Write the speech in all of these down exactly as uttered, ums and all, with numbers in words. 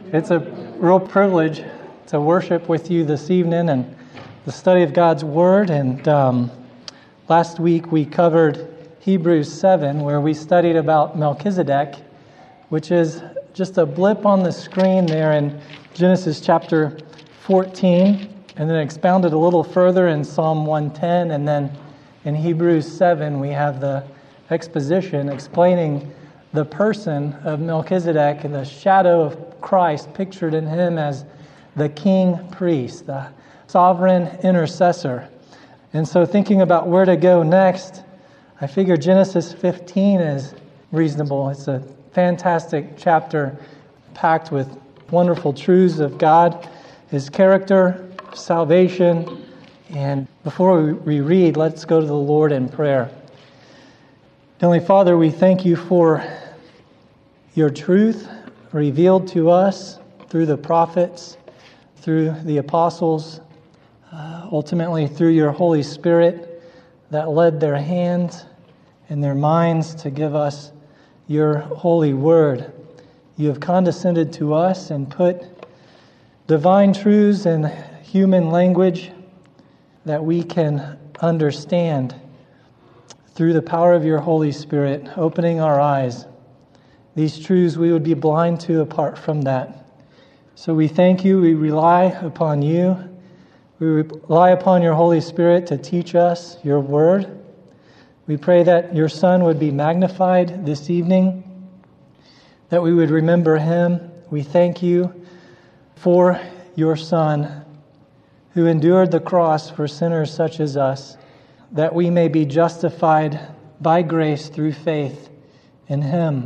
It's a real privilege to worship with you this evening and the study of God's Word. And um, last week we covered Hebrews seven, where we studied about Melchizedek, which is just a blip on the screen there in Genesis chapter fourteen, and then expounded a little further in Psalm one ten, and then in Hebrews seven we have the exposition explaining the person of Melchizedek and the shadow of Christ pictured in him as the king priest, the sovereign intercessor. And so thinking about where to go next, I figure Genesis fifteen is reasonable. It's a fantastic chapter packed with wonderful truths of God, His character, salvation. And before we read, let's go to the Lord in prayer. Heavenly Father, we thank you for your truth revealed to us through the prophets, through the apostles, uh, ultimately through your Holy Spirit that led their hands and their minds to give us your holy word. You have condescended to us and put divine truths in human language that we can understand through the power of your Holy Spirit, opening our eyes. These truths we would be blind to apart from that. So we thank you, we rely upon you, we rely upon your Holy Spirit to teach us your word. We pray that your Son would be magnified this evening, that we would remember him. We thank you for your Son who endured the cross for sinners such as us, that we may be justified by grace through faith in him.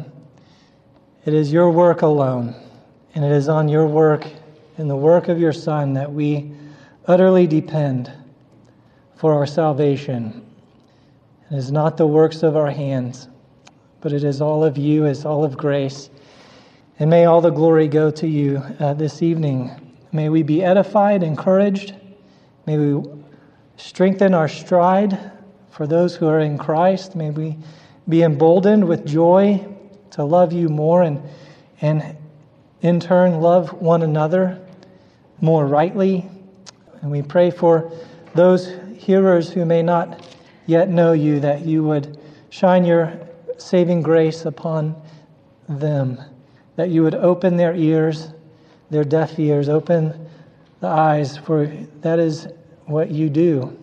It is your work alone, and it is on your work and the work of your Son that we utterly depend for our salvation. It is not the works of our hands, but it is all of you, it's all of grace. And may all the glory go to you uh, this evening. May we be edified, encouraged. May we strengthen our stride for those who are in Christ. May we be emboldened with joy to love you more and, and in turn love one another more rightly. And we pray for those hearers who may not yet know you, that you would shine your saving grace upon them, that you would open their ears, their deaf ears, open the eyes, for that is what you do.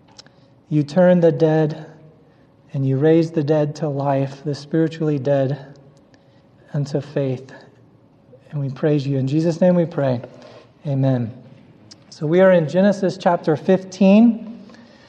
You turn the dead and you raise the dead to life, the spiritually dead unto faith. And we praise you. In Jesus' name we pray. Amen. So we are in Genesis chapter fifteen.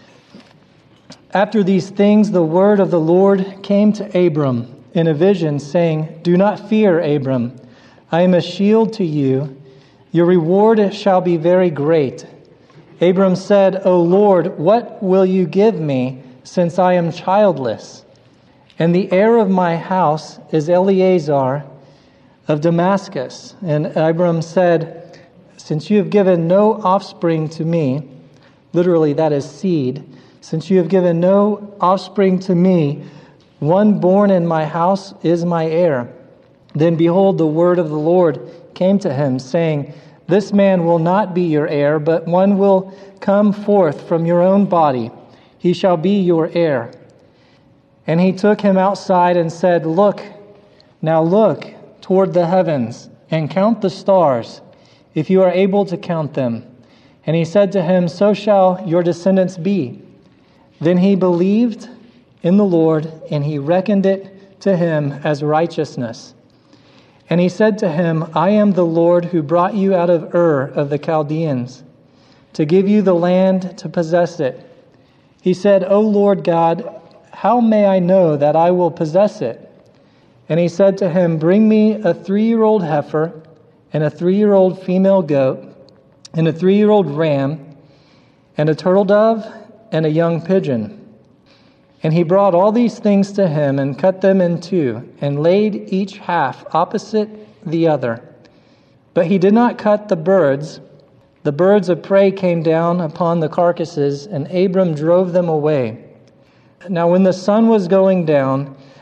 After these things, the word of the Lord came to Abram in a vision, saying, "Do not fear, Abram. I am a shield to you. Your reward shall be very great." Abram said, "O Lord, what will you give me, since I am childless? And the heir of my house is Eliezer of Damascus." And Abram said, "Since you have given no offspring to me," literally that is seed, "since you have given no offspring to me, one born in my house is my heir." Then behold, the word of the Lord came to him, saying, "This man will not be your heir, but one will come forth from your own body. He shall be your heir." And he took him outside and said, "Look, now look toward the heavens and count the stars, if you are able to count them." And he said to him, "So shall your descendants be." Then he believed in the Lord, and he reckoned it to him as righteousness. And he said to him, "I am the Lord who brought you out of Ur of the Chaldeans, to give you the land to possess it." He said, "O Lord God, how may I know that I will possess it?" And he said to him, "Bring me a three-year-old heifer, and a three-year-old female goat, and a three-year-old ram, and a turtle dove, and a young pigeon." And he brought all these things to him, and cut them in two, and laid each half opposite the other. But he did not cut the birds. The birds of prey came down upon the carcasses, and Abram drove them away. Now when the sun was going down,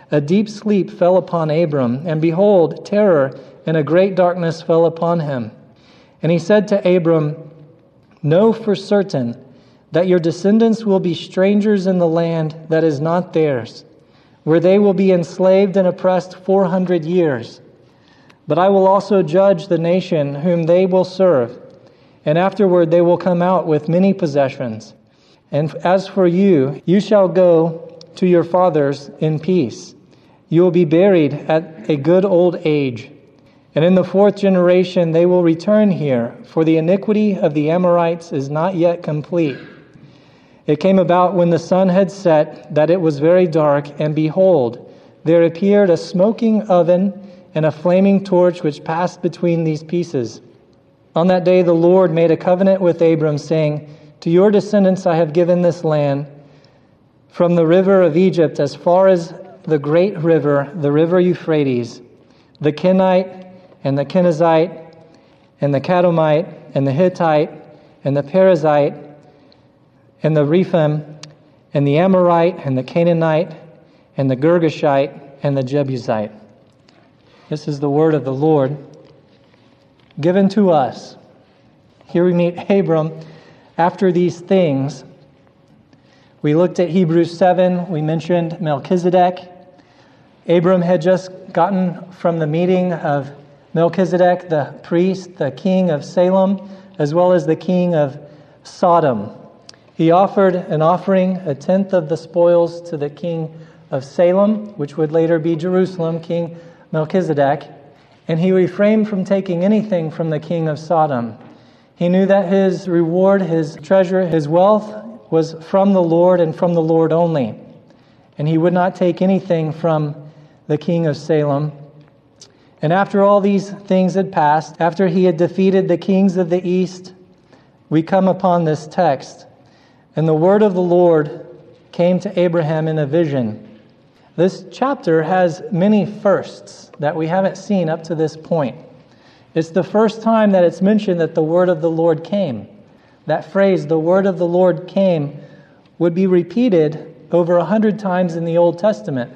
a deep sleep fell upon Abram, and behold, terror and a great darkness fell upon him. And he said to Abram, Know for certain that your descendants will be strangers in the land that is not theirs, where they will be enslaved and oppressed four hundred years. But I will also judge the nation whom they will serve, and afterward they will come out with many possessions. And as for you, you shall go to your fathers in peace. You will be buried at a good old age. And in the fourth generation they will return here, for the iniquity of the Amorites is not yet complete. It came about when the sun had set that it was very dark, and behold, there appeared a smoking oven and a flaming torch which passed between these pieces. On that day the Lord made a covenant with Abram, saying, To your descendants I have given this land, from the river of Egypt as far as the great river, the river Euphrates, the Kenite and the Kenizzite and the Cadomite and the Hittite and the Perizzite and the Rephaim and the Amorite and the Canaanite and the Girgashite and the Jebusite. This is the word of the Lord given to us. Here we meet Abram after these things. We looked at Hebrews seven. We mentioned Melchizedek. Abram had just gotten from the meeting of Melchizedek, the priest, the king of Salem, as well as the king of Sodom. He offered an offering, a tenth of the spoils, to the king of Salem, which would later be Jerusalem, King Melchizedek, and he refrained from taking anything from the king of Sodom. He knew that his reward, his treasure, his wealth was from the Lord and from the Lord only, and he would not take anything from the king of Salem. And after all these things had passed, after he had defeated the kings of the east, we come upon this text. And the word of the Lord came to Abraham in a vision. This chapter has many firsts that we haven't seen up to this point. It's the first time that it's mentioned that the word of the Lord came. That phrase, the word of the Lord came, would be repeated over a hundred times in the Old Testament,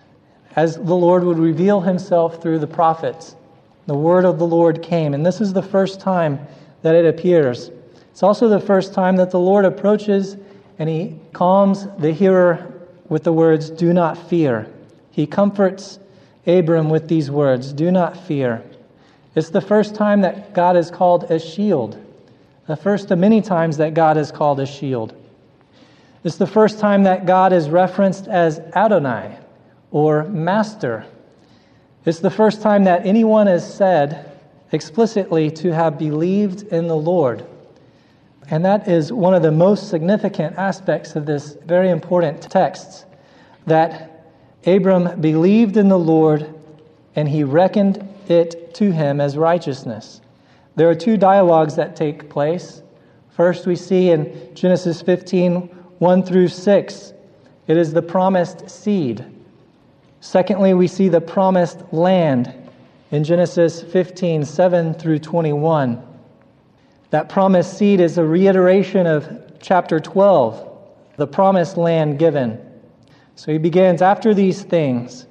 as the Lord would reveal himself through the prophets. The word of the Lord came, and this is the first time that it appears. It's also the first time that the Lord approaches and he calms the hearer with the words, Do not fear. He comforts Abram with these words, Do not fear. It's the first time that God is called a shield. The first of many times that God is called a shield. It's the first time that God is referenced as Adonai, or Master. It's the first time that anyone is said explicitly to have believed in the Lord. And that is one of the most significant aspects of this very important text, that Abram believed in the Lord and he reckoned it to him as righteousness. There are two dialogues that take place. First, we see in Genesis fifteen, one through six, it is the promised seed. Secondly, we see the promised land in Genesis fifteen, seven through twenty-one. That promised seed is a reiteration of chapter twelve, the promised land given. So he begins, after these things,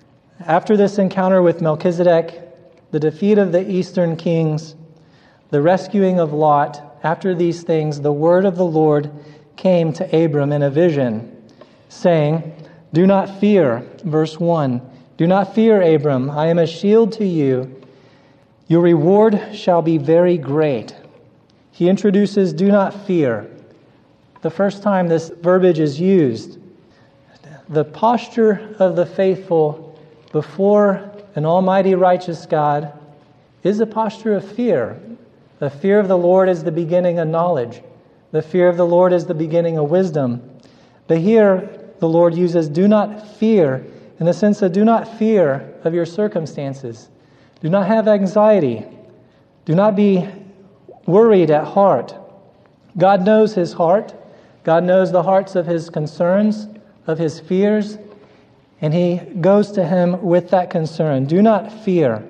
after this encounter with Melchizedek, the defeat of the eastern kings, the rescuing of Lot, after these things, the word of the Lord came to Abram in a vision, saying, Do not fear, verse one, Do not fear, Abram, I am a shield to you. Your reward shall be very great. He introduces do not fear. The first time this verbiage is used, the posture of the faithful before an almighty righteous God is a posture of fear. The fear of the Lord is the beginning of knowledge. The fear of the Lord is the beginning of wisdom. But here the Lord uses do not fear in the sense of do not fear of your circumstances. Do not have anxiety. Do not be worried at heart. God knows his heart. God knows the hearts of his concerns, of his fears, and he goes to him with that concern. Do not fear.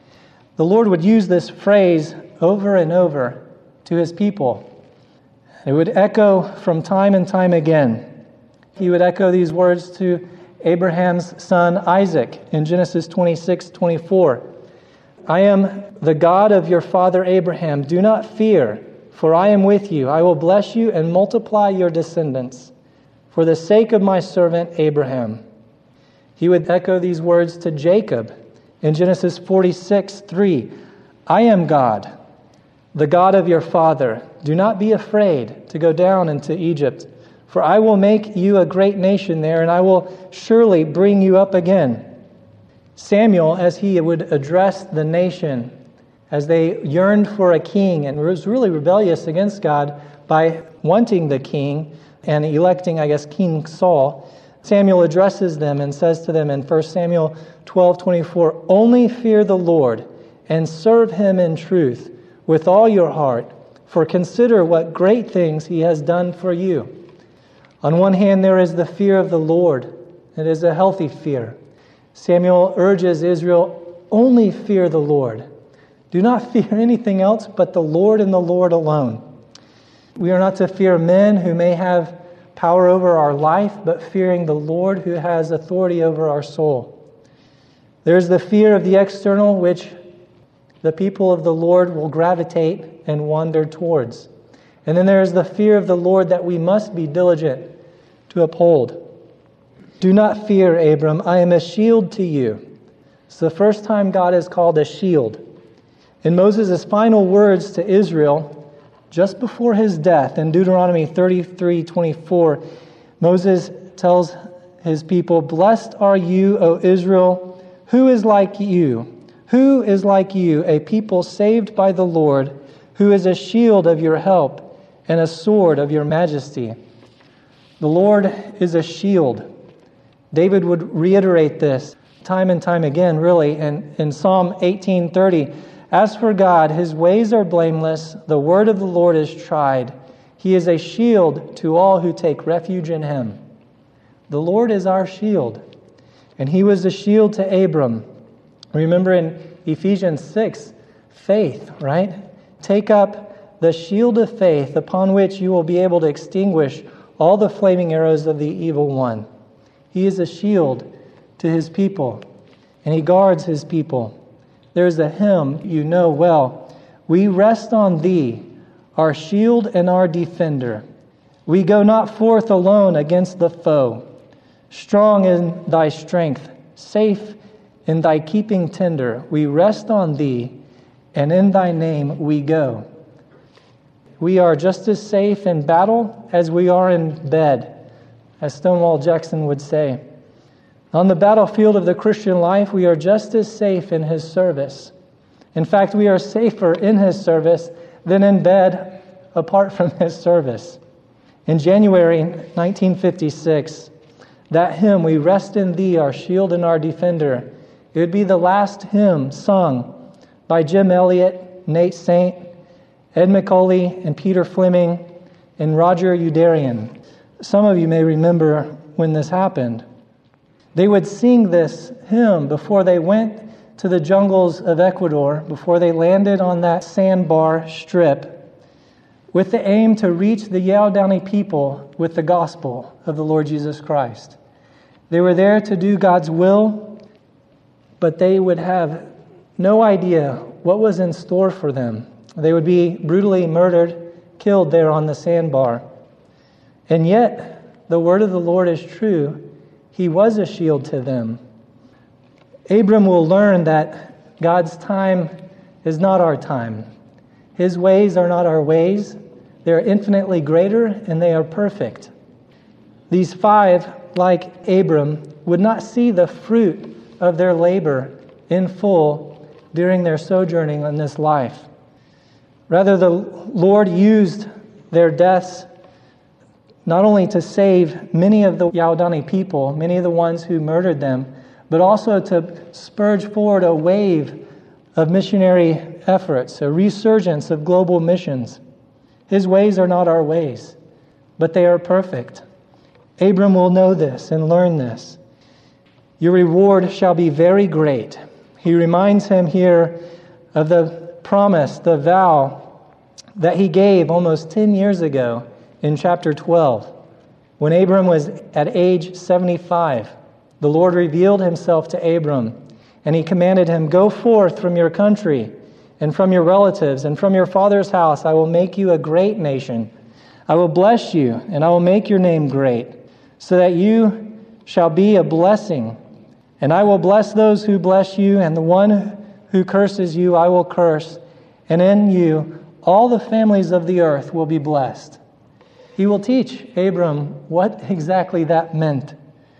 The Lord would use this phrase over and over to his people. It would echo from time and time again. He would echo these words to Abraham's son Isaac in Genesis twenty-six twenty-four. I am the God of your father Abraham. Do not fear, for I am with you. I will bless you and multiply your descendants for the sake of my servant Abraham. He would echo these words to Jacob in Genesis forty-six three. I am God, the God of your father. Do not be afraid to go down into Egypt, for I will make you a great nation there, and I will surely bring you up again. Samuel, as he would address the nation, as they yearned for a king and was really rebellious against God by wanting the king and electing, I guess, King Saul, Samuel addresses them and says to them in First Samuel twelve twenty-four, only fear the Lord and serve him in truth with all your heart, for consider what great things he has done for you. On one hand, there is the fear of the Lord. It is a healthy fear. Samuel urges Israel, only fear the Lord. Do not fear anything else but the Lord and the Lord alone. We are not to fear men who may have power over our life, but fearing the Lord who has authority over our soul. There's the fear of the external, which the people of the Lord will gravitate and wander towards. And then there is the fear of the Lord that we must be diligent to uphold. Do not fear, Abram. I am a shield to you. It's the first time God is called a shield. In Moses' final words to Israel, just before his death, in Deuteronomy thirty-three twenty-four, Moses tells his people, blessed are you, O Israel, who is like you? Who is like you, a people saved by the Lord, who is a shield of your help and a sword of your majesty? The Lord is a shield. David would reiterate this time and time again, really, in, in Psalm eighteen thirty. As for God, his ways are blameless. The word of the Lord is tried. He is a shield to all who take refuge in him. The Lord is our shield. And he was a shield to Abram. Remember in Ephesians six, faith, right? Take up the shield of faith upon which you will be able to extinguish all the flaming arrows of the evil one. He is a shield to his people, and he guards his people. There's a hymn you know well. We rest on thee, our shield and our defender. We go not forth alone against the foe. Strong in thy strength, safe in thy keeping tender. We rest on thee, and in thy name we go. We are just as safe in battle as we are in bed, as Stonewall Jackson would say. On the battlefield of the Christian life, we are just as safe in his service. In fact, we are safer in his service than in bed apart from his service. In January nineteen fifty-six, that hymn, We Rest in Thee, Our Shield and Our Defender, it would be the last hymn sung by Jim Elliott, Nate Saint, Ed McCauley, and Peter Fleming, and Roger Udarian. Some of you may remember when this happened. They would sing this hymn before they went to the jungles of Ecuador, before they landed on that sandbar strip, with the aim to reach the Yaodani people with the gospel of the Lord Jesus Christ. They were there to do God's will, but they would have no idea what was in store for them. They would be brutally murdered, killed there on the sandbar. And yet, the word of the Lord is true. He was a shield to them. Abram will learn that God's time is not our time. His ways are not our ways. They are infinitely greater, and they are perfect. These five, like Abram, would not see the fruit of their labor in full during their sojourning in this life. Rather, the Lord used their deaths not only to save many of the Yaodani people, many of the ones who murdered them, but also to spurge forward a wave of missionary efforts, a resurgence of global missions. His ways are not our ways, but they are perfect. Abram will know this and learn this. Your reward shall be very great. He reminds him here of the promise, the vow that he gave almost ten years ago in chapter twelve, when Abram was at age seventy-five. the Lord revealed himself to Abram, and he commanded him, "Go forth from your country and from your relatives and from your father's house. I will make you a great nation. I will bless you, and I will make your name great, so that you shall be a blessing. And I will bless those who bless you, and the one who curses you I will curse. And in you all the families of the earth will be blessed." He will teach Abram what exactly that meant.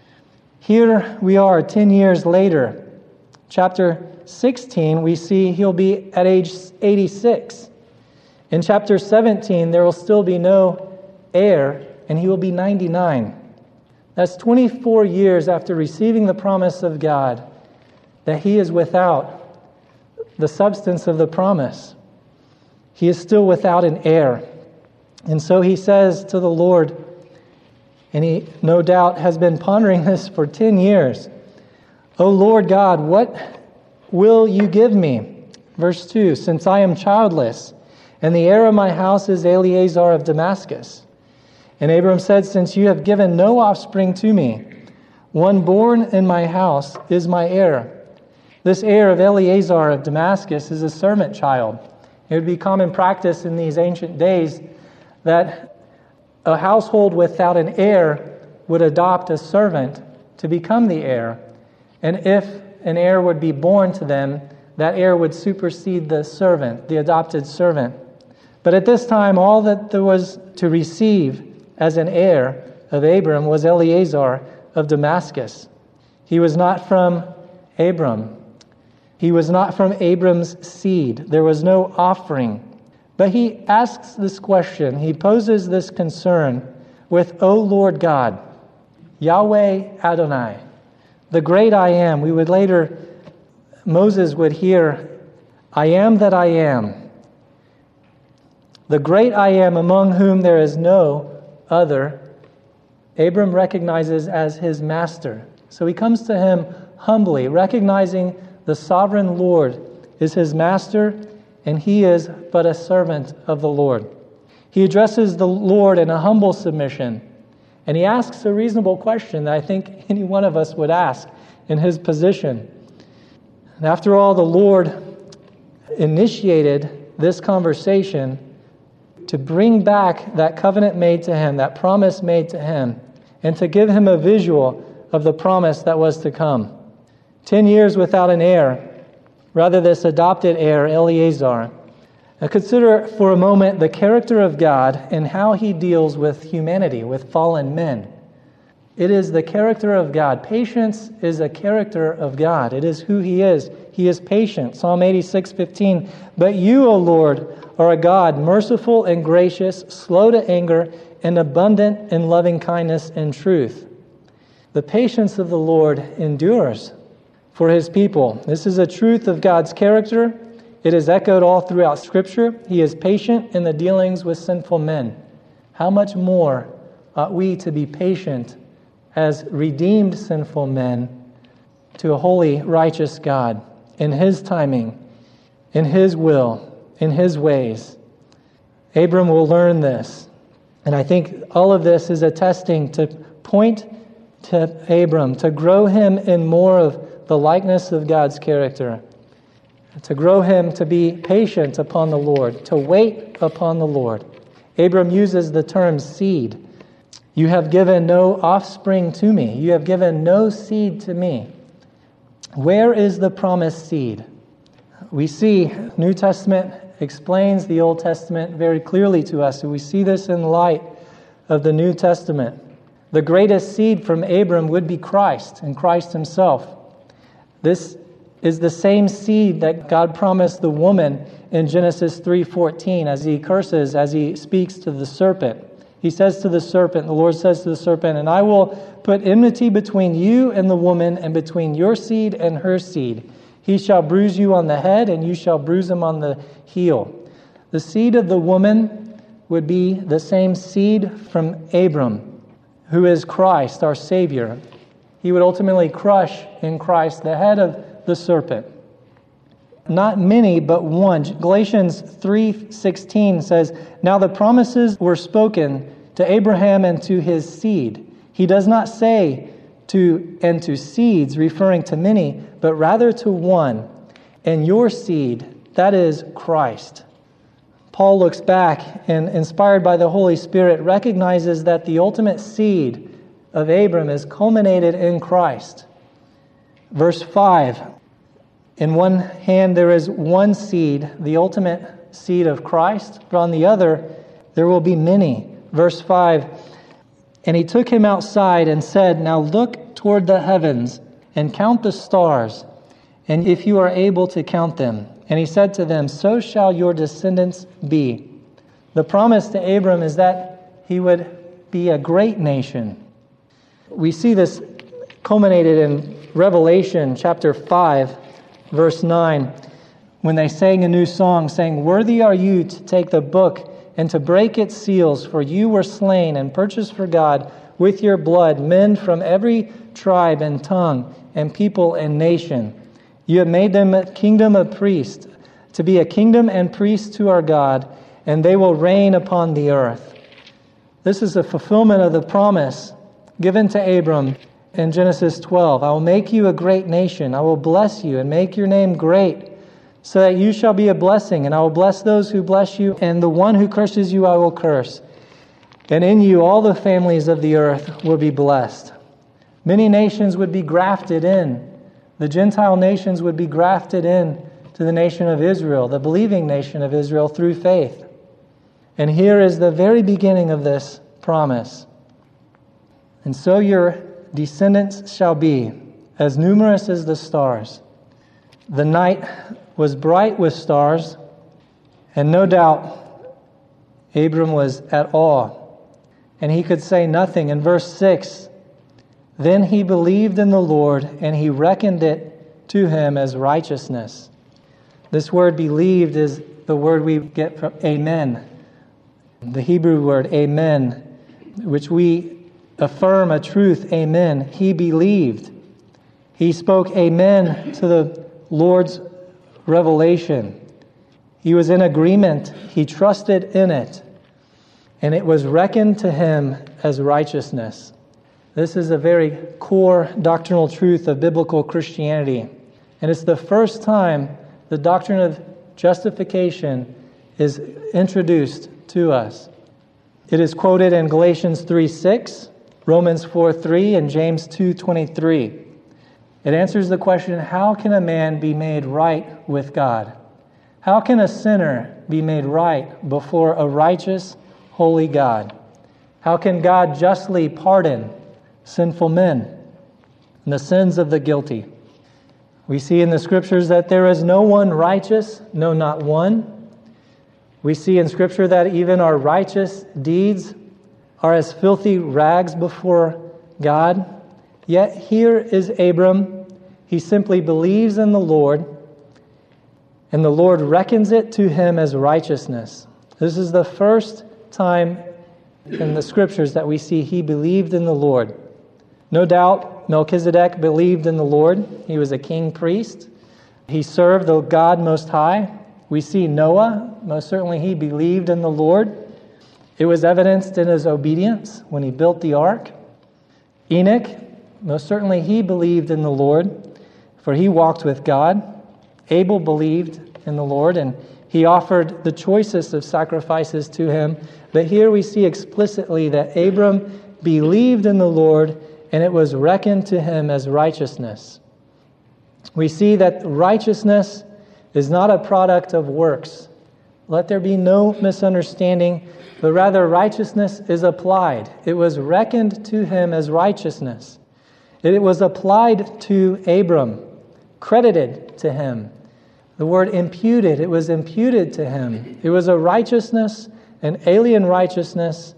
Here we are ten years later. Chapter sixteen, we see he'll be at age eighty-six. In chapter seventeen, there will still be no heir, and he will be ninety-nine. That's twenty-four years after receiving the promise of God that he is without the substance of the promise. He is still without an heir. And so he says to the Lord, and he no doubt has been pondering this for ten years, "O Lord God, what will you give me?" Verse two, "Since I am childless, and the heir of my house is Eleazar of Damascus." And Abram said, "Since you have given no offspring to me, one born in my house is my heir." This heir of Eleazar of Damascus is a servant child. It would be common practice in these ancient days that a household without an heir would adopt a servant to become the heir. And if an heir would be born to them, that heir would supersede the servant, the adopted servant. But at this time, all that there was to receive as an heir of Abram was Eleazar of Damascus. He was not from Abram. He was not from Abram's seed. There was no offering. But he asks this question, he poses this concern with, "O Lord God, Yahweh Adonai, the great I am." We would later, Moses would hear, "I am that I am. The great I am, among whom there is no other." Abram recognizes as his master. So he comes to him humbly, recognizing the sovereign Lord is his master, and he is but a servant of the Lord. He addresses the Lord in a humble submission, and he asks a reasonable question that I think any one of us would ask in his position. And after all, the Lord initiated this conversation to bring back that covenant made to him, that promise made to him, and to give him a visual of the promise that was to come. Ten years without an heir, rather this adopted heir, Eleazar. Now consider for a moment the character of God and how he deals with humanity, with fallen men. It is the character of God. Patience is a character of God. It is who he is. He is patient. Psalm eighty-six fifteen, "But you, O Lord, are a God merciful and gracious, slow to anger, and abundant in loving kindness and truth." The patience of the Lord endures for his people. This is a truth of God's character. It is echoed all throughout Scripture. He is patient in the dealings with sinful men. How much more ought we to be patient as redeemed sinful men to a holy, righteous God in his timing, in his will, in his ways. Abram will learn this. And I think all of this is attesting to point to Abram, to grow him in more of the likeness of God's character, to grow him to be patient upon the Lord, to wait upon the Lord. Abram uses the term seed. "You have given no offspring to me. You have given no seed to me." Where is the promised seed? We see New Testament explains the Old Testament very clearly to us, and we see this in light of the New Testament. The greatest seed from Abram would be Christ and Christ himself. This is the same seed that God promised the woman in Genesis three fourteen as he curses, as he speaks to the serpent. He says to the serpent, the Lord says to the serpent, "And I will put enmity between you and the woman, and between your seed and her seed. He shall bruise you on the head, and you shall bruise him on the heel." The seed of the woman would be the same seed from Abram, who is Christ, our Savior. He would ultimately crush in Christ the head of the serpent. Not many, but one. Galatians three sixteen says, "Now the promises were spoken to Abraham and to his seed." He does not say to and to seeds, referring to many, but rather to one, and your seed, that is Christ. Paul looks back and, inspired by the Holy Spirit, recognizes that the ultimate seed of Abram is culminated in Christ. Verse five, in one hand there is one seed, the ultimate seed of Christ, but on the other there will be many. Verse five, and he took him outside and said, now look toward the heavens and count the stars, and if you are able to count them. And he said to them, so shall your descendants be. The promise to Abram is that he would be a great nation. We see this culminated in Revelation chapter five, verse nine, when they sang a new song, saying, worthy are you to take the book and to break its seals, for you were slain and purchased for God with your blood men from every tribe and tongue and people and nation. You have made them a kingdom of priests, to be a kingdom and priests to our God, and they will reign upon the earth. This is a fulfillment of the promise given to Abram in Genesis twelve. I will make you a great nation. I will bless you and make your name great, so that you shall be a blessing. And I will bless those who bless you, and the one who curses you I will curse. And in you all the families of the earth will be blessed. Many nations would be grafted in. The Gentile nations would be grafted in to the nation of Israel, the believing nation of Israel, through faith. And here is the very beginning of this promise. And so your descendants shall be as numerous as the stars. The night was bright with stars, and no doubt Abram was at awe, and he could say nothing. In verse six, then he believed in the Lord, and he reckoned it to him as righteousness. This word believed is the word we get from amen, the Hebrew word amen, which we affirm a truth, amen. He believed. He spoke amen to the Lord's revelation. He was in agreement. He trusted in it, and it was reckoned to him as righteousness. This is a very core doctrinal truth of biblical Christianity. And it's the first time the doctrine of justification is introduced to us. It is quoted in Galatians three six, Romans four three, and James two twenty-three. It answers the question, how can a man be made right with God? How can a sinner be made right before a righteous, holy God? How can God justly pardon sinful men and the sins of the guilty? We see in the Scriptures that there is no one righteous, no, not one. We see in Scripture that even our righteous deeds are as filthy rags before God. Yet here is Abram. He simply believes in the Lord, and the Lord reckons it to him as righteousness. This is the first time in the Scriptures that we see he believed in the Lord. No doubt Melchizedek believed in the Lord. He was a king priest. He served the God Most High. We see Noah, most certainly he believed in the Lord. It was evidenced in his obedience when he built the ark. Enoch, most certainly he believed in the Lord, for he walked with God. Abel believed in the Lord, and he offered the choicest of sacrifices to him. But here we see explicitly that Abram believed in the Lord, and it was reckoned to him as righteousness. We see that righteousness is not a product of works. Let there be no misunderstanding, but rather righteousness is applied. It was reckoned to him as righteousness. It was applied to Abram, credited to him. The word imputed, it was imputed to him. It was a righteousness, an alien righteousness,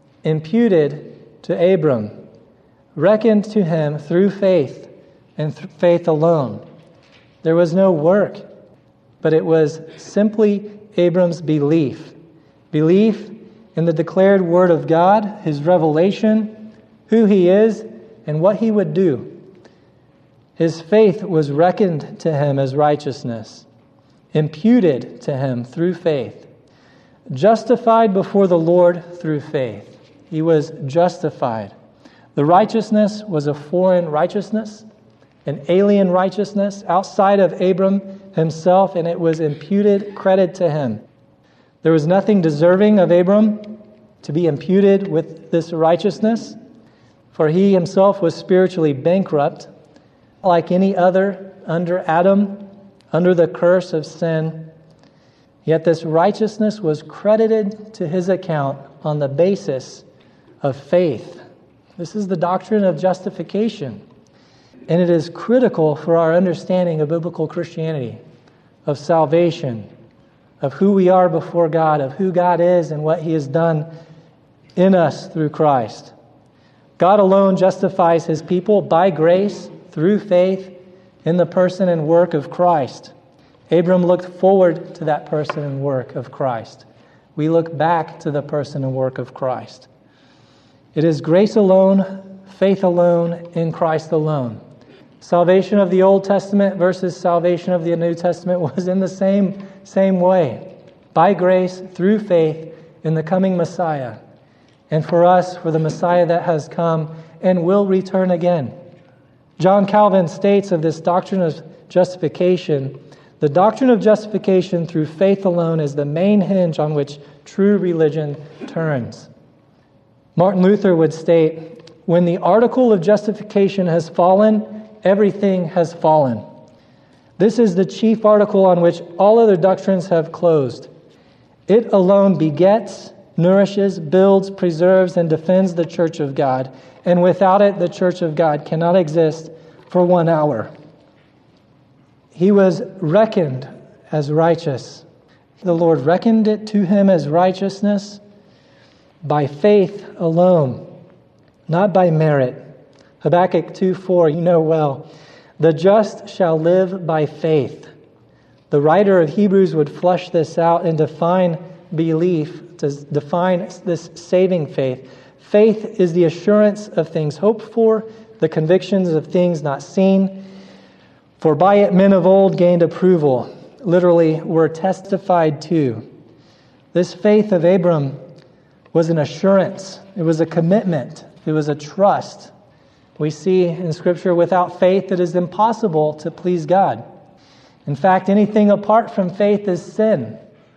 imputed to Abram, reckoned to him through faith and through faith alone. There was no work, but it was simply Abram's belief. Belief in the declared word of God, his revelation, who he is, and what he would do. His faith was reckoned to him as righteousness, imputed to him through faith, justified before the Lord through faith. He was justified. The righteousness was a foreign righteousness, an alien righteousness outside of Abram himself, and it was imputed credit to him. There was nothing deserving of Abram to be imputed with this righteousness, for he himself was spiritually bankrupt, like any other under Adam, under the curse of sin. Yet this righteousness was credited to his account on the basis of faith. This is the doctrine of justification, and it is critical for our understanding of biblical Christianity, of salvation, of who we are before God, of who God is and what He has done in us through Christ. God alone justifies His people by grace through faith in the person and work of Christ. Abram looked forward to that person and work of Christ. We look back to the person and work of Christ. It is grace alone, faith alone, in Christ alone. Salvation of the Old Testament versus salvation of the New Testament was in the same, same way. By grace, through faith, in the coming Messiah. And for us, for the Messiah that has come and will return again. John Calvin states of this doctrine of justification, the doctrine of justification through faith alone is the main hinge on which true religion turns. Martin Luther would state, when the article of justification has fallen, everything has fallen. This is the chief article on which all other doctrines have closed. It alone begets, nourishes, builds, preserves, and defends the church of God. And without it, the church of God cannot exist for one hour. He was reckoned as righteous. The Lord reckoned it to him as righteousness by faith alone, not by merit. Habakkuk two four, you know well, the just shall live by faith. The writer of Hebrews would flesh this out and define belief, to define this saving faith. Faith is the assurance of things hoped for, the convictions of things not seen. For by it men of old gained approval, literally were testified to. This faith of Abram was an assurance. It was a commitment. It was a trust. We see in Scripture, without faith it is impossible to please God. In fact, anything apart from faith is sin.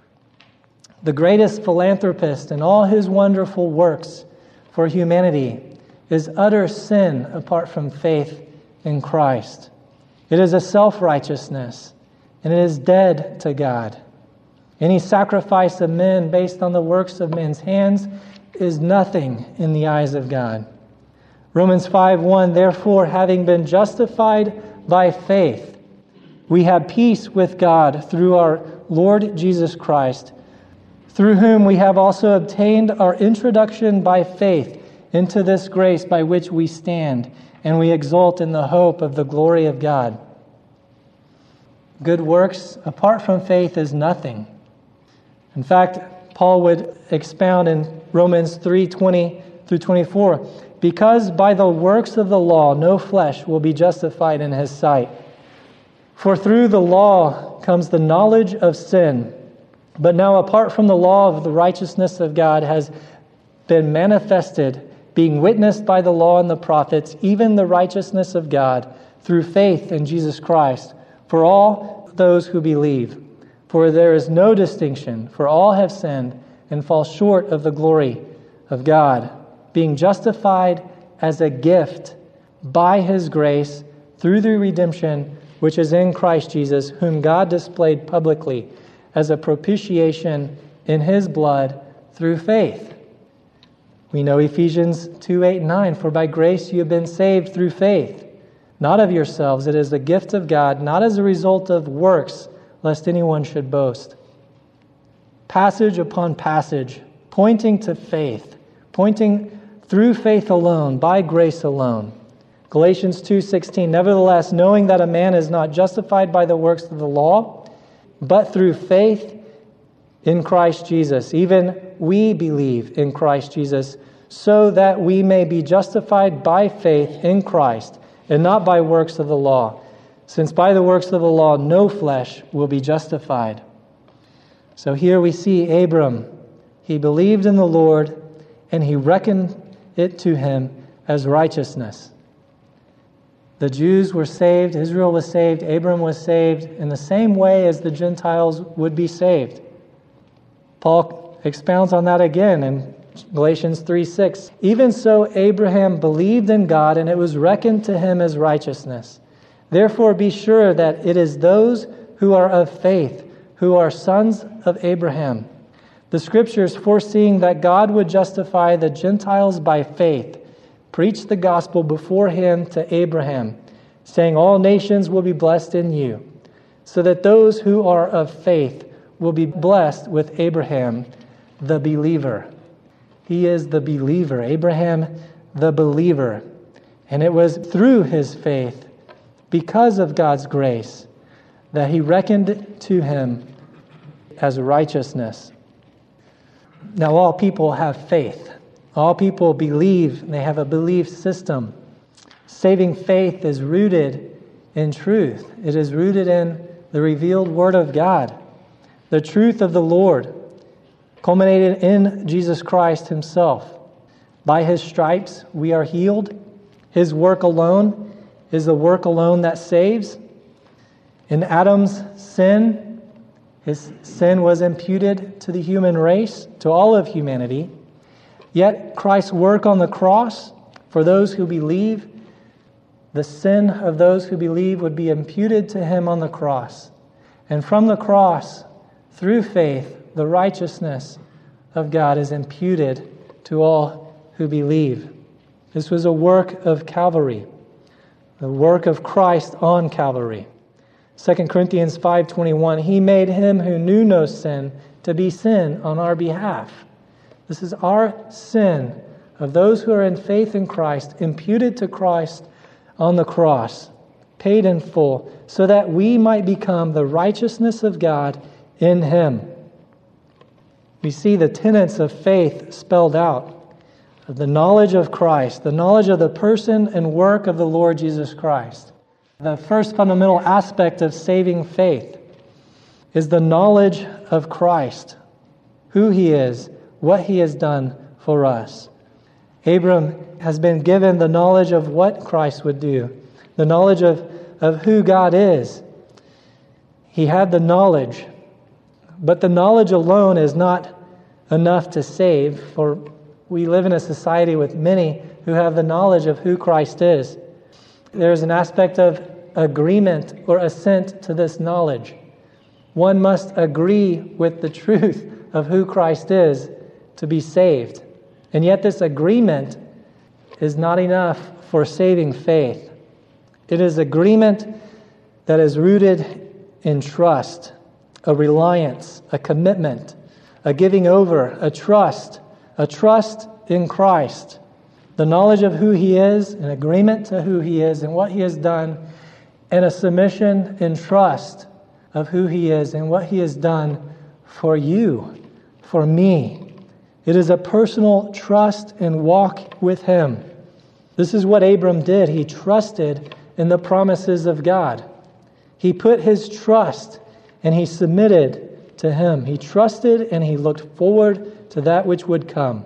The greatest philanthropist in all his wonderful works for humanity is utter sin apart from faith in Christ. It is a self-righteousness, and it is dead to God. Any sacrifice of men based on the works of men's hands is nothing in the eyes of God. Romans five one, therefore, having been justified by faith, we have peace with God through our Lord Jesus Christ, through whom we have also obtained our introduction by faith into this grace by which we stand, and we exult in the hope of the glory of God. Good works apart from faith is nothing. In fact, Paul would expound in Romans three twenty through twenty-four, because by the works of the law no flesh will be justified in his sight. For through the law comes the knowledge of sin. But now apart from the law of the righteousness of God has been manifested, being witnessed by the law and the prophets, even the righteousness of God through faith in Jesus Christ, for all those who believe. For there is no distinction, for all have sinned and fall short of the glory of God, being justified as a gift by His grace through the redemption which is in Christ Jesus, whom God displayed publicly as a propitiation in His blood through faith. We know Ephesians two eight and nine, for by grace you have been saved through faith, not of yourselves. It is the gift of God, not as a result of works, lest anyone should boast. Passage upon passage, pointing to faith, pointing through faith alone, by grace alone. Galatians two sixteen, nevertheless, knowing that a man is not justified by the works of the law, but through faith in Christ Jesus. Even we believe in Christ Jesus, so that we may be justified by faith in Christ, and not by works of the law, since by the works of the law no flesh will be justified. So here we see Abram. He believed in the Lord, and he reckoned it to him as righteousness. The Jews were saved, Israel was saved, Abram was saved in the same way as the Gentiles would be saved. Paul expounds on that again in Galatians three six. Even so, Abraham believed in God, and it was reckoned to him as righteousness. Therefore, be sure that it is those who are of faith who are sons of Abraham. The Scriptures, foreseeing that God would justify the Gentiles by faith, preached the gospel beforehand to Abraham, saying, all nations will be blessed in you, so that those who are of faith will be blessed with Abraham, the believer. He is the believer, Abraham, the believer. And it was through his faith, because of God's grace, that he reckoned to him as righteousness. Now, all people have faith. All people believe. They have a belief system. Saving faith is rooted in truth. It is rooted in the revealed Word of God, the truth of the Lord, culminated in Jesus Christ himself. By his stripes we are healed. His work alone is the work alone that saves. In Adam's sin, his sin was imputed to the human race, to all of humanity. Yet Christ's work on the cross, for those who believe, the sin of those who believe would be imputed to him on the cross. And from the cross, through faith, the righteousness of God is imputed to all who believe. This was a work of Calvary, the work of Christ on Calvary. Second Corinthians five twenty-one, he made him who knew no sin to be sin on our behalf. This is our sin of those who are in faith in Christ, imputed to Christ on the cross, paid in full, so that we might become the righteousness of God in him. We see the tenets of faith spelled out, the knowledge of Christ, the knowledge of the person and work of the Lord Jesus Christ. The first fundamental aspect of saving faith is the knowledge of Christ, who he is, what he has done for us. Abram has been given the knowledge of what Christ would do, the knowledge of, of who God is. He had the knowledge, but the knowledge alone is not enough to save, for we live in a society with many who have the knowledge of who Christ is. There's an aspect of agreement or assent to this knowledge. One must agree with the truth of who Christ is to be saved. And yet this agreement is not enough for saving faith. It is agreement that is rooted in trust, a reliance, a commitment, a giving over, a trust, a trust in Christ, the knowledge of who he is, an agreement to who he is and what he has done, and a submission and trust of who he is and what he has done for you, for me. It is a personal trust and walk with him. This is what Abram did. He trusted in the promises of God. He put his trust and he submitted to him. He trusted and he looked forward to that which would come.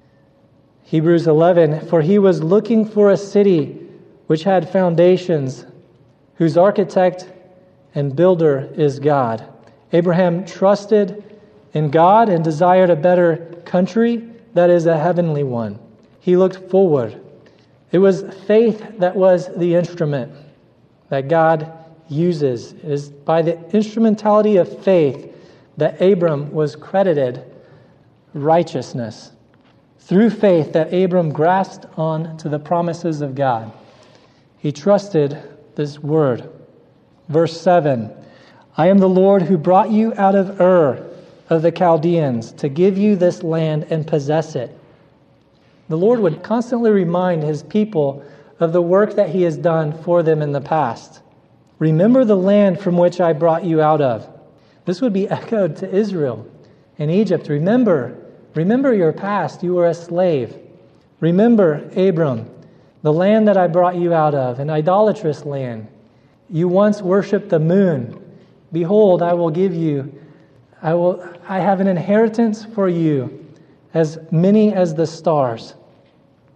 Hebrews eleven, for he was looking for a city which had foundations, whose architect and builder is God. Abraham trusted in God and desired a better country, that is a heavenly one. He looked forward. It was faith that was the instrument that God uses. It is by the instrumentality of faith that Abram was credited righteousness. Through faith that Abram grasped on to the promises of God. He trusted this word. Verse seven, I am the Lord who brought you out of Ur of the Chaldeans to give you this land and possess it. The Lord would constantly remind his people of the work that he has done for them in the past. Remember the land from which I brought you out of. This would be echoed to Israel in Egypt. Remember, remember your past. You were a slave. Remember, Abram, the land that I brought you out of, an idolatrous land. You once worshipped the moon. Behold, I will give you, I will, I have an inheritance for you, as many as the stars.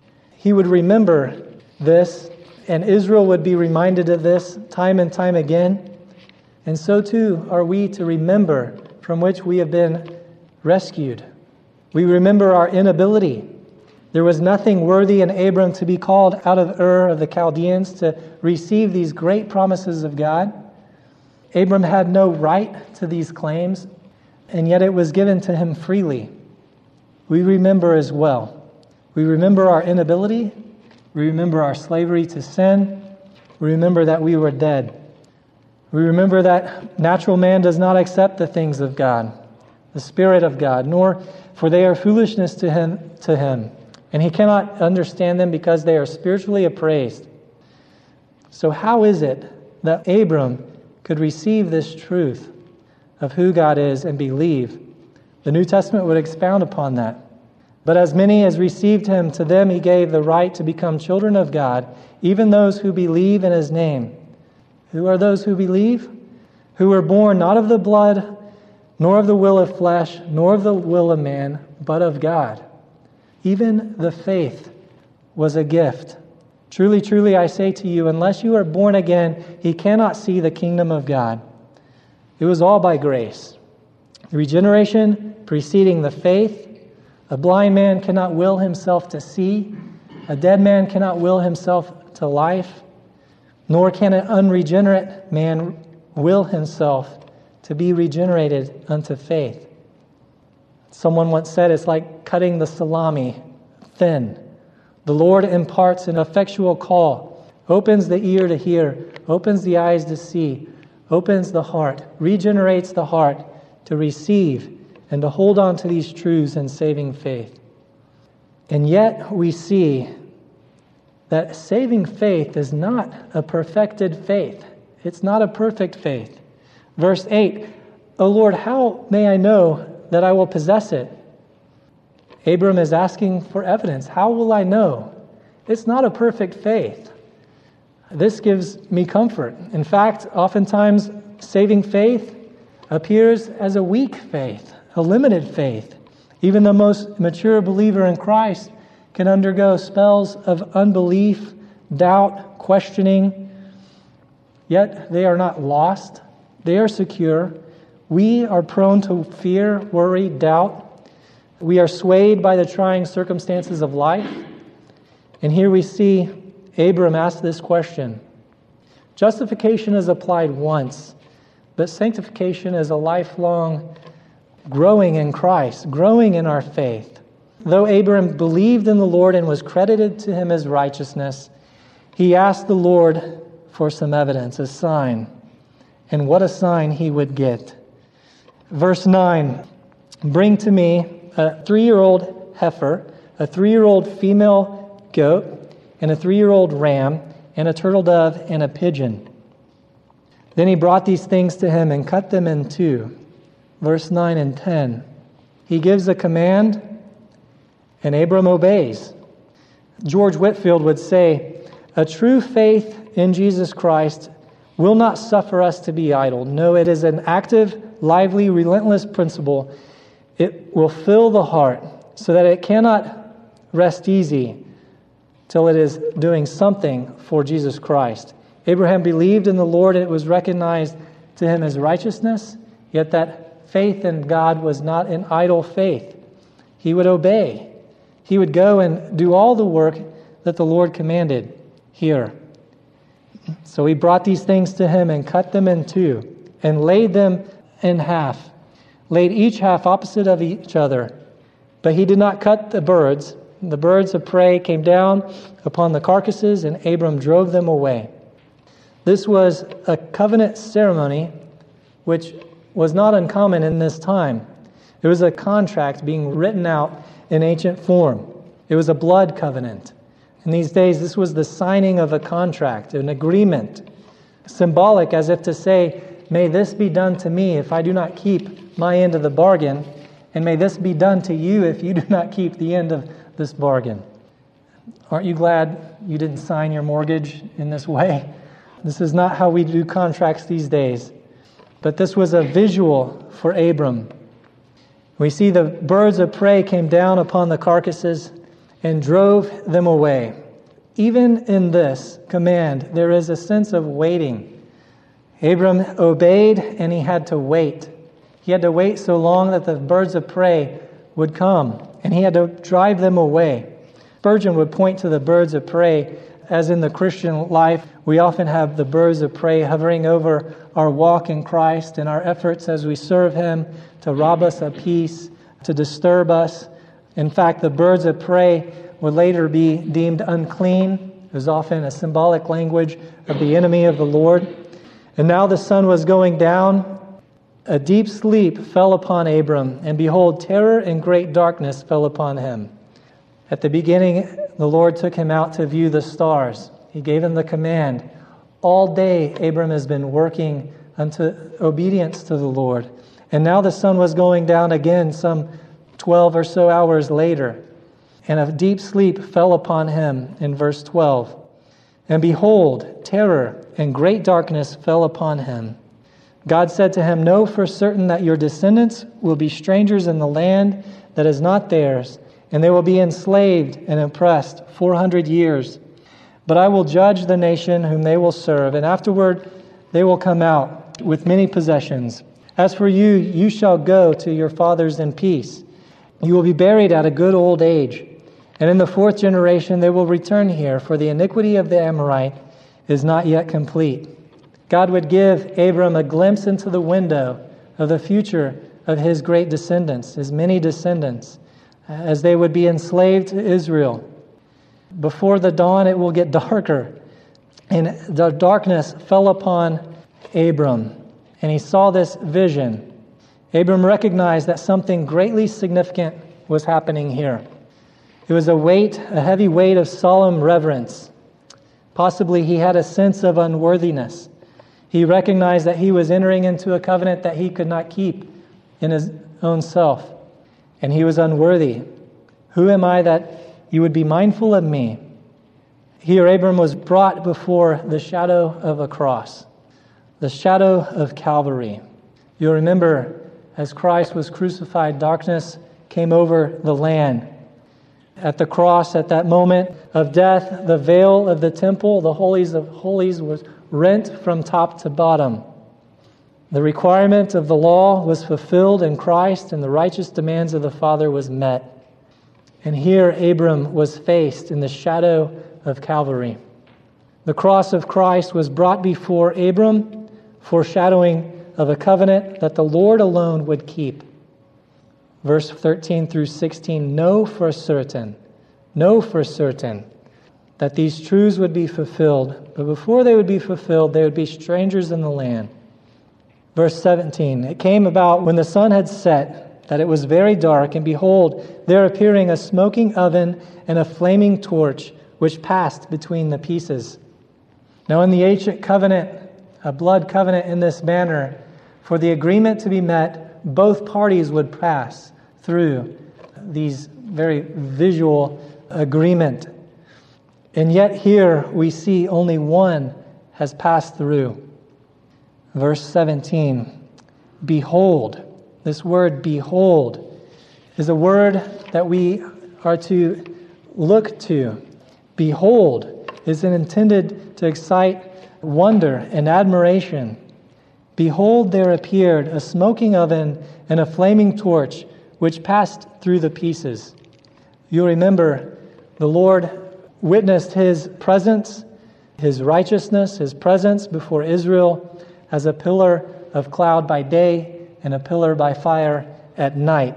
he would remember this, and Israel would be reminded of this time and time again. And so too are we to remember from which we have been rescued. We remember our inability. There was nothing worthy in Abram to be called out of Ur of the Chaldeans to receive these great promises of God. Abram had no right to these claims, and yet it was given to him freely. We remember as well. We remember our inability. We remember our slavery to sin. We remember that we were dead. We remember that natural man does not accept the things of God, the Spirit of God, nor for they are foolishness to him, to him, and he cannot understand them because they are spiritually appraised. So how is it that Abram could receive this truth of who God is and believe? The New Testament would expound upon that. But as many as received him, to them he gave the right to become children of God, even those who believe in his name. Who are those who believe? Who were born not of the blood, nor of the will of flesh, nor of the will of man, but of God. Even the faith was a gift. Truly, truly, I say to you, unless you are born again, he cannot see the kingdom of God. It was all by grace. The regeneration preceding the faith. A blind man cannot will himself to see. A dead man cannot will himself to life. Nor can an unregenerate man will himself to be regenerated unto faith. Someone once said it's like cutting the salami thin. The Lord imparts an effectual call, opens the ear to hear, opens the eyes to see, opens the heart, regenerates the heart to receive and to hold on to these truths in saving faith. And yet we see that saving faith is not a perfected faith. It's not a perfect faith. Verse eight, O Lord, how may I know that I will possess it? Abram is asking for evidence. How will I know? It's not a perfect faith. This gives me comfort. In fact, oftentimes saving faith appears as a weak faith, a limited faith. Even the most mature believer in Christ can undergo spells of unbelief, doubt, questioning. Yet they are not lost. They are secure. We are prone to fear, worry, doubt. We are swayed by the trying circumstances of life. And here we see Abram ask this question. Justification is applied once, but sanctification is a lifelong growing in Christ, growing in our faith. Though Abram believed in the Lord and was credited to him as righteousness, he asked the Lord for some evidence, a sign. And what a sign he would get. Verse nine, bring to me a three-year-old heifer, a three-year-old female goat, and a three-year-old ram, and a turtle dove, and a pigeon. Then he brought these things to him and cut them in two. Verse nine and ten. He gives a command, and Abram obeys. George Whitefield would say, a true faith in Jesus Christ will not suffer us to be idle. No, it is an active, lively, relentless principle. It will fill the heart so that it cannot rest easy till it is doing something for Jesus Christ. Abraham believed in the Lord and it was recognized to him as righteousness, yet that faith in God was not an idle faith. He would obey. He would go and do all the work that the Lord commanded here. So he brought these things to him and cut them in two and laid them in half, laid each half opposite of each other. But he did not cut the birds. The birds of prey came down upon the carcasses, and Abram drove them away. This was a covenant ceremony which was not uncommon in this time. It was a contract being written out in ancient form. It was a blood covenant. In these days, this was the signing of a contract, an agreement, symbolic as if to say, may this be done to me if I do not keep my end of the bargain, and may this be done to you if you do not keep the end of this bargain. Aren't you glad you didn't sign your mortgage in this way? This is not how we do contracts these days. But this was a visual for Abram. We see the birds of prey came down upon the carcasses, and drove them away. Even in this command, there is a sense of waiting. Abram obeyed, and he had to wait. He had to wait so long that the birds of prey would come, and he had to drive them away. Spurgeon would point to the birds of prey as in the Christian life, we often have the birds of prey hovering over our walk in Christ and our efforts as we serve Him to rob us of peace, to disturb us. In fact, the birds of prey would later be deemed unclean. It was often a symbolic language of the enemy of the Lord. And now the sun was going down. A deep sleep fell upon Abram, and behold, terror and great darkness fell upon him. At the beginning, the Lord took him out to view the stars. He gave him the command. All day, Abram has been working unto obedience to the Lord. And now the sun was going down again some twelve or so hours later. And a deep sleep fell upon him in verse twelve. And behold, terror and great darkness fell upon him. God said to him, know for certain that your descendants will be strangers in the land that is not theirs, and they will be enslaved and oppressed four hundred years. But I will judge the nation whom they will serve, and afterward they will come out with many possessions. As for you, you shall go to your fathers in peace. You will be buried at a good old age. And in the fourth generation they will return here, for the iniquity of the Amorite is not yet complete. God would give Abram a glimpse into the window of the future of his great descendants, his many descendants, as they would be enslaved to Israel. Before the dawn, it will get darker. And the darkness fell upon Abram, and he saw this vision. Abram recognized that something greatly significant was happening here. It was a weight, a heavy weight of solemn reverence. Possibly he had a sense of unworthiness. He recognized that he was entering into a covenant that he could not keep in his own self. And he was unworthy. Who am I that you would be mindful of me? Here Abram was brought before the shadow of a cross, the shadow of Calvary. You'll remember as Christ was crucified, darkness came over the land. At the cross, at that moment of death, the veil of the temple, the holies of holies, was rent from top to bottom. The requirement of the law was fulfilled in Christ, and the righteous demands of the Father was met. And here Abram was faced in the shadow of Calvary. The cross of Christ was brought before Abram, foreshadowing of a covenant that the Lord alone would keep. Verse thirteen through sixteen, know for certain, know for certain that these truths would be fulfilled. But before they would be fulfilled, they would be strangers in the land. Verse seventeen, it came about when the sun had set that it was very dark, and behold, there appearing a smoking oven and a flaming torch, which passed between the pieces. Now in the ancient covenant, a blood covenant in this manner, for the agreement to be met, both parties would pass through these very visual agreement. And yet here we see only one has passed through. Verse seventeen, behold. This word behold is a word that we are to look to. Behold is intended to excite wonder and admiration. Behold, there appeared a smoking oven and a flaming torch, which passed through the pieces. You remember the Lord witnessed His presence, His righteousness, His presence before Israel as a pillar of cloud by day and a pillar by fire at night.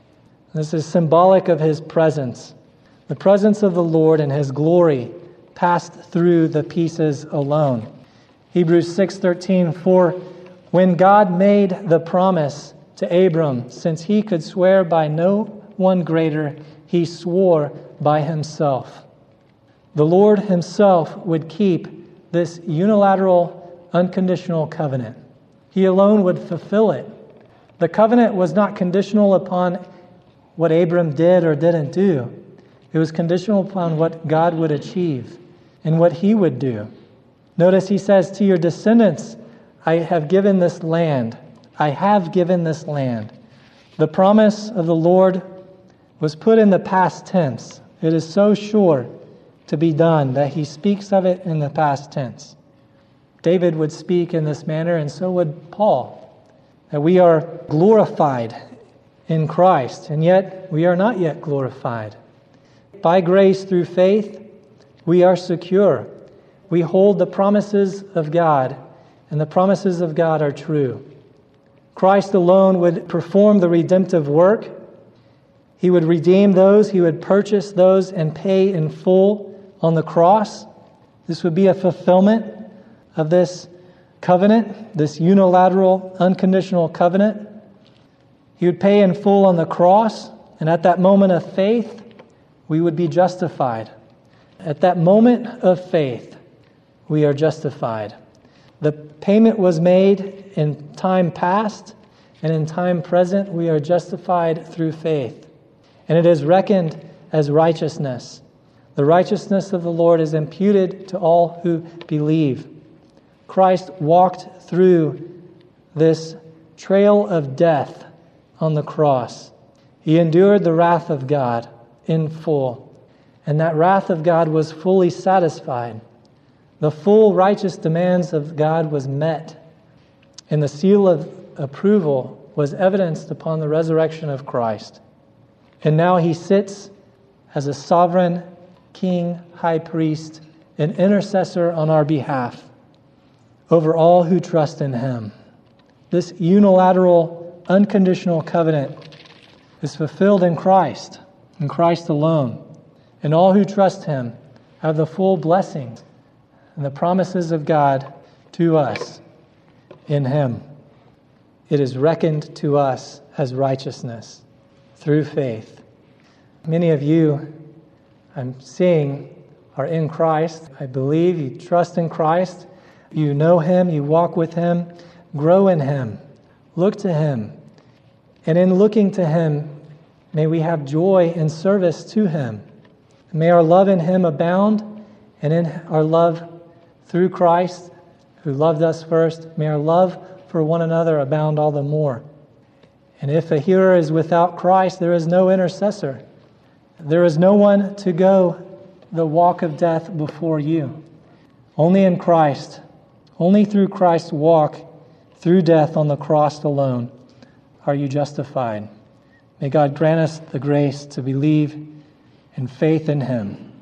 This is symbolic of His presence. The presence of the Lord and His glory passed through the pieces alone. Hebrews six thirteen, for when God made the promise to Abram, since he could swear by no one greater, he swore by himself. The Lord Himself would keep this unilateral, unconditional covenant. He alone would fulfill it. The covenant was not conditional upon what Abram did or didn't do. It was conditional upon what God would achieve and what He would do. Notice He says, to your descendants, I have given this land. I have given this land. The promise of the Lord was put in the past tense. It is so sure to be done that he speaks of it in the past tense. David would speak in this manner, and so would Paul, that we are glorified in Christ, and yet we are not yet glorified. By grace through faith, we are secure. We hold the promises of God, and the promises of God are true. Christ alone would perform the redemptive work. He would redeem those, he would purchase those and pay in full on the cross. This would be a fulfillment of this covenant, this unilateral, unconditional covenant. He would pay in full on the cross, and at that moment of faith, we would be justified. At that moment of faith, we are justified. The payment was made in time past, and in time present, we are justified through faith. And it is reckoned as righteousness. The righteousness of the Lord is imputed to all who believe. Christ walked through this trail of death on the cross. He endured the wrath of God in full, and that wrath of God was fully satisfied. The full righteous demands of God was met, and the seal of approval was evidenced upon the resurrection of Christ. And now he sits as a sovereign king, high priest, an intercessor on our behalf over all who trust in him. This unilateral, unconditional covenant is fulfilled in Christ, in Christ alone. And all who trust him have the full blessings and the promises of God to us in him. It is reckoned to us as righteousness through faith. Many of you, I'm seeing, are in Christ. I believe you trust in Christ. You know him. You walk with him. Grow in him. Look to him. And in looking to him, may we have joy in service to him. May our love in him abound, and in our love through Christ, who loved us first, may our love for one another abound all the more. And if a hearer is without Christ, there is no intercessor. There is no one to go the walk of death before you. Only in Christ, only through Christ's walk through death on the cross alone are you justified. May God grant us the grace to believe in faith in him.